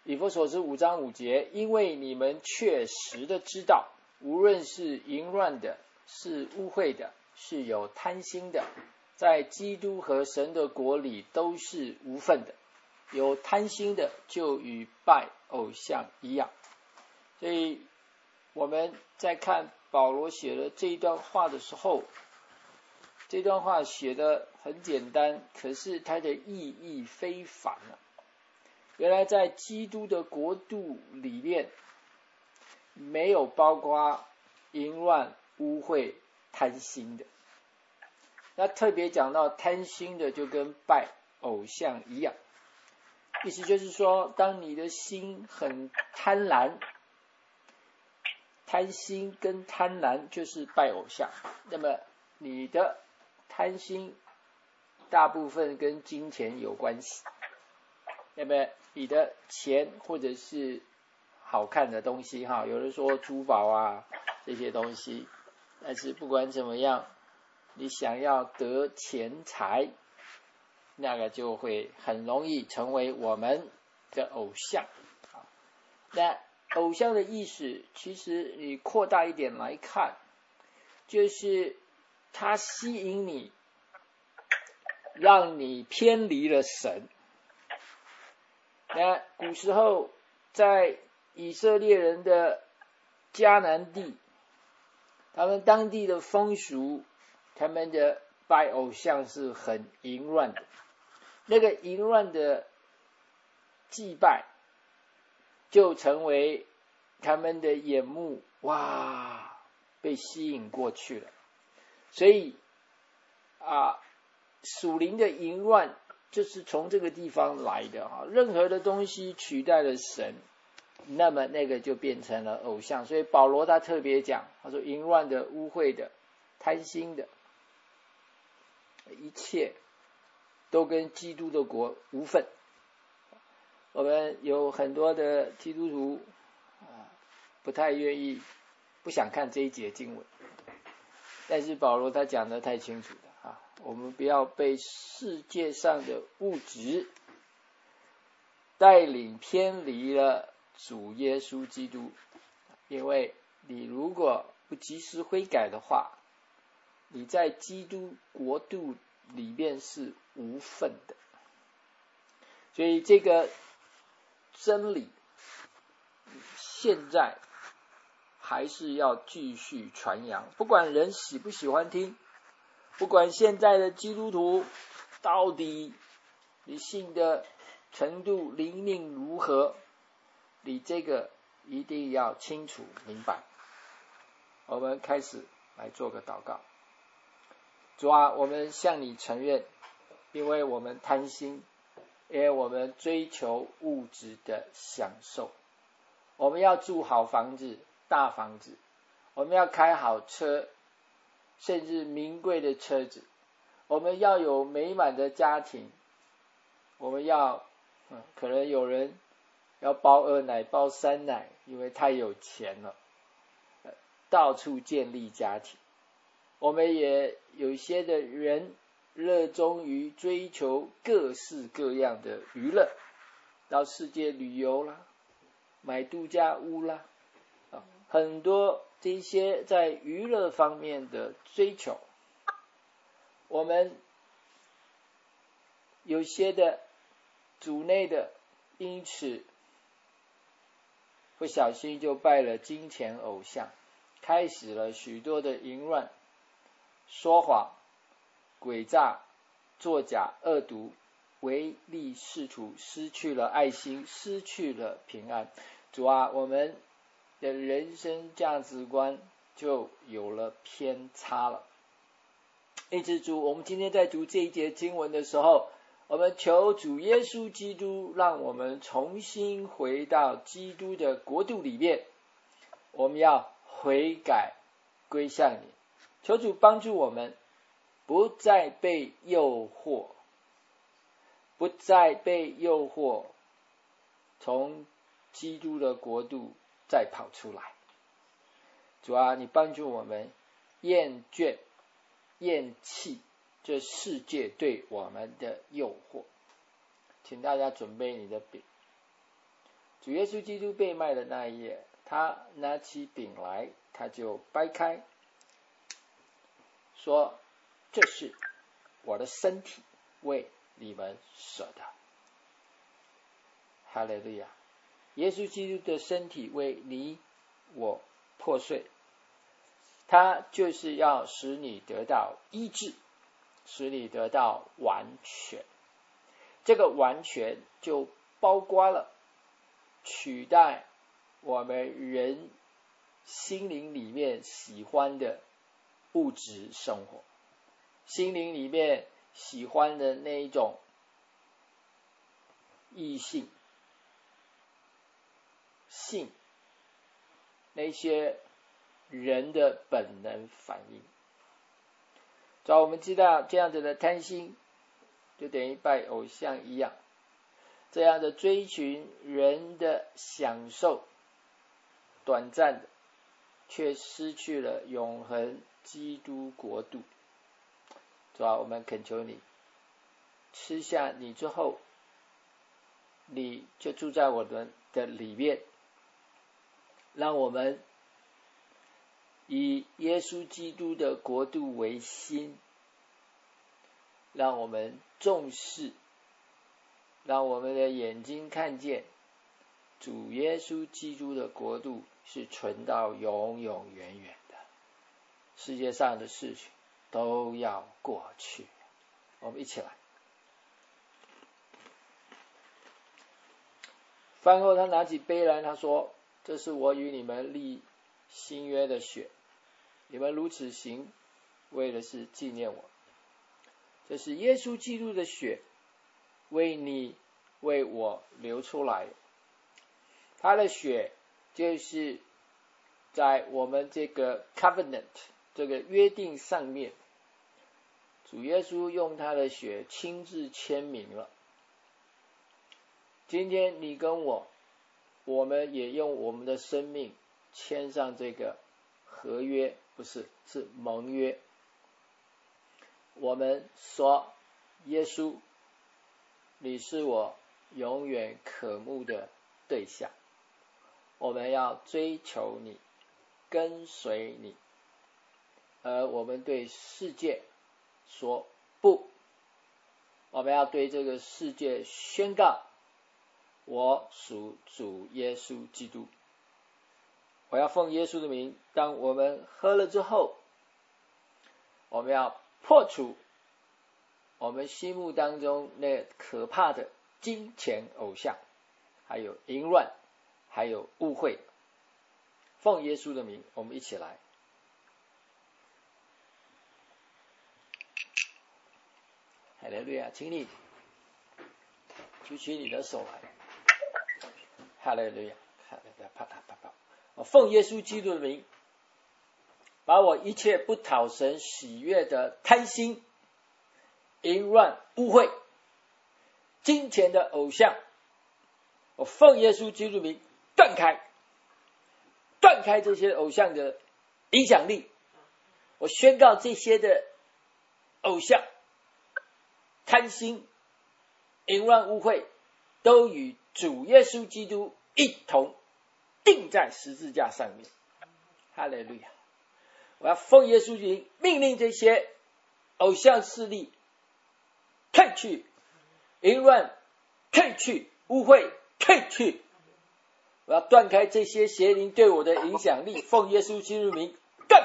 以弗所书5章5节，因为你们确实的知道，无论是淫乱的，是污秽的，是有贪心的，在基督和神的国里都是无份的。有贪心的就与拜偶像一样。所以我们在看保罗写的这一段话的时候，这段话写得很简单，可是它的意义非凡啊。原来在基督的国度里面，没有包括淫乱、污秽、贪心的。那特别讲到贪心的，就跟拜偶像一样，意思就是说，当你的心很贪婪，贪心跟贪婪就是拜偶像，那么你的贪心大部分跟金钱有关系，那么你的钱或者是好看的东西哈，有人说珠宝啊这些东西，但是不管怎么样，你想要得钱财，那个就会很容易成为我们的偶像。那偶像的意思，其实你扩大一点来看，就是它吸引你，让你偏离了神。那古时候在以色列人的迦南地，他们当地的风俗，他们的拜偶像是很淫乱的，那个淫乱的祭拜就成为他们的眼目，哇，被吸引过去了。所以属灵的淫乱就是从这个地方来的啊。任何的东西取代了神，那么那个就变成了偶像。所以保罗他特别讲，他说淫乱的、污秽的、贪心的，一切都跟基督的国无份。我们有很多的基督徒不太愿意，不想看这一节经文，但是保罗他讲得太清楚了啊，我们不要被世界上的物质带领偏离了主耶稣基督，因为你如果不及时悔改的话，你在基督国度里面是无份的。所以这个真理现在还是要继续传扬，不管人喜不喜欢听，不管现在的基督徒到底你信的程度灵命如何，你这个一定要清楚明白。我们开始来做个祷告。主啊，我们向你承认，因为我们贪心，因为我们追求物质的享受，我们要住好房子、大房子，我们要开好车，甚至名贵的车子，我们要有美满的家庭，我们要可能有人要包2奶包3奶，因为太有钱了，到处建立家庭。我们也有一些的人热衷于追求各式各样的娱乐，到世界旅游啦，买度假屋啦，很多这些在娱乐方面的追求，我们有些的主内的因此不小心就拜了金钱偶像，开始了许多的淫乱、说谎、诡诈、作假、恶毒、唯利是图，失去了爱心，失去了平安。主啊，我们的人生价值观就有了偏差了。因此主，我们今天在读这一节经文的时候，我们求主耶稣基督让我们重新回到基督的国度里面，我们要悔改归向你。求主帮助我们不再被诱惑，不再被诱惑从基督的国度再跑出来。主啊，你帮助我们厌倦、厌弃这世界对我们的诱惑。请大家准备你的饼。 主耶稣基督被卖的那一夜，他拿起饼来，他就掰开，说：“这是我的身体，为你们舍的。”哈利路亚！耶稣基督的身体为你我破碎，他就是要使你得到医治，使你得到完全。这个完全就包括了取代我们人心灵里面喜欢的物质生活，心灵里面喜欢的那一种异性性，那些人的本能反应。只要我们知道这样子的贪心就等于拜偶像一样，这样的追寻人的享受，短暂的，却失去了永恒基督国度。主啊，我们恳求你，吃下你之后，你就住在我们的里面，让我们以耶稣基督的国度为心，让我们重视，让我们的眼睛看见主耶稣基督的国度是存到永永远远的，世界上的事情都要过去。我们一起来。饭后他拿起杯来，他说：“这是我与你们立新约的血，你们如此行，为的是纪念我。这是耶稣基督的血，为你为我流出来。他的血就是在我们这个 covenant 这个约定上面，主耶稣用他的血亲自签名了。今天你跟我们也用我们的生命签上这个合约，不是，是盟约。我们说，耶稣，你是我永远渴慕的对象，我们要追求你，跟随你。而我们对世界说不，我们要对这个世界宣告，我属主耶稣基督。我要奉耶稣的名，当我们喝了之后，我们要破除我们心目当中那可怕的金钱偶像，还有淫乱，还有污秽。奉耶稣的名，我们一起来。哈利路亚，请你举起你的手来。哈利路亚，哈利路亚，啪啪啪啪！我奉耶稣基督的名，把我一切不讨神喜悦的贪心、淫乱、污秽、金钱的偶像，我奉耶稣基督的名断开这些偶像的影响力。我宣告这些的偶像、贪心、淫乱、污秽都与主耶稣基督一同钉在十字架上面。哈利路亚！我要奉耶稣名命令这些偶像势力退去，淫乱退去，污秽退去。我要断开这些邪灵对我的影响力，奉耶稣基督名断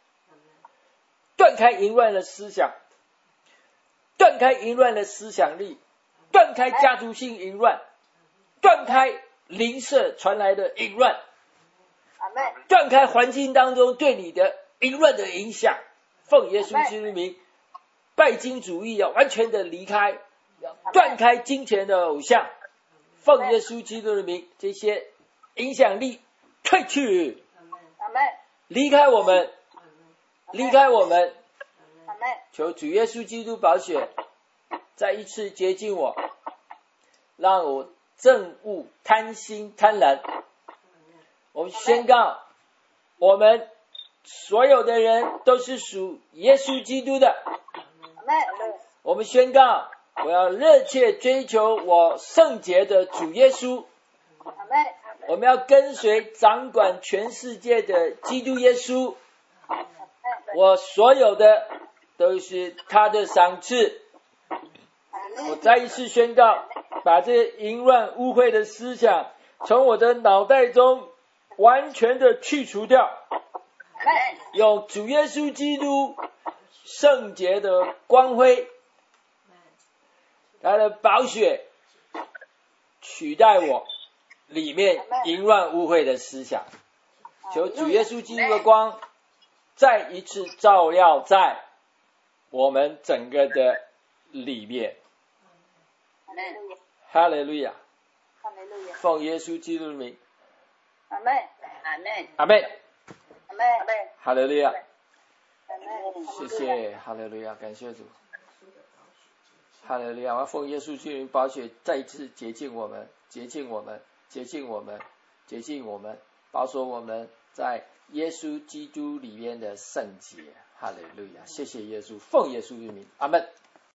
开淫乱的思想，断开淫乱的思想力，断开家族性淫乱，断开邻舍传来的淫乱，断开环境当中对你的淫乱的影响。奉耶稣基督名，拜金主义要完全的离开，要断开金钱的偶像。奉耶稣基督的名，这些影响力退去，离开我们，求主耶稣基督宝血再一次洁净我，让我憎恶贪心贪婪。我们宣告，我们所有的人都是属耶稣基督的。我们宣告，我要热切追求我圣洁的主耶稣， 我们要跟随掌管全世界的基督耶稣，我所有的都是他的赏赐。我再一次宣告，把这些淫乱污秽的思想从我的脑袋中完全的去除掉，用主耶稣基督圣洁的光辉，他的宝血取代我里面淫乱污秽的思想。求主耶稣基督的光再一次照耀在我们整个的里面。哈利路亚，奉耶稣基督的名， 阿门，阿门， 阿门， 阿门，阿门， 哈利路亚， 阿门， 谢谢，哈利路亚，感谢主，哈利路亚！我要奉耶稣基督的宝血再一次洁净我们，洁净我们，洁净我们，洁净我们，保守我们在耶稣基督里面的圣洁。哈利路亚！谢谢耶稣，奉耶稣的名，阿门。